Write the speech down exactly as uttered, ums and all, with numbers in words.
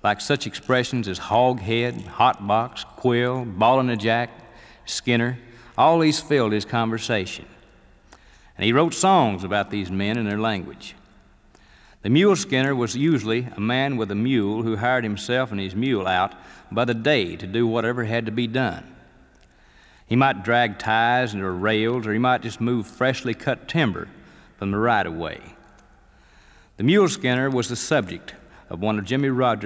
like such expressions as hoghead, hotbox, quill, ballin' a jack, Skinner. All these filled his conversation. And he wrote songs about these men and their language. The mule skinner was usually a man with a mule who hired himself and his mule out by the day to do whatever had to be done. He might drag ties or rails, or he might just move freshly cut timber from the right-of-way. The mule skinner was the subject of one of Jimmie Rodgers'